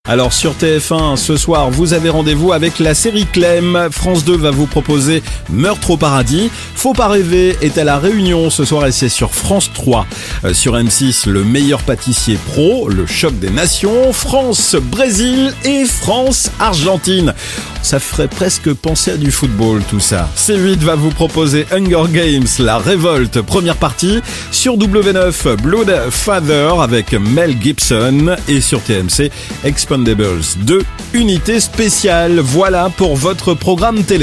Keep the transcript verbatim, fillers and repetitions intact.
Alors sur T F un, ce soir, vous avez rendez-vous avec la série Clem. France deux va vous proposer Meurtre au paradis. Faut pas rêver est à la Réunion ce soir et c'est sur France trois. Euh, sur M six, le meilleur pâtissier pro, le choc des nations, France-Brésil et France-Argentine. Ça ferait presque penser à du football tout ça. C huit va vous proposer Hunger Games, la révolte, première partie. Sur W neuf, Blood Father avec Mel Gibson. Et sur T M C, Expandables deux, unité spéciale. Voilà pour votre programme télé.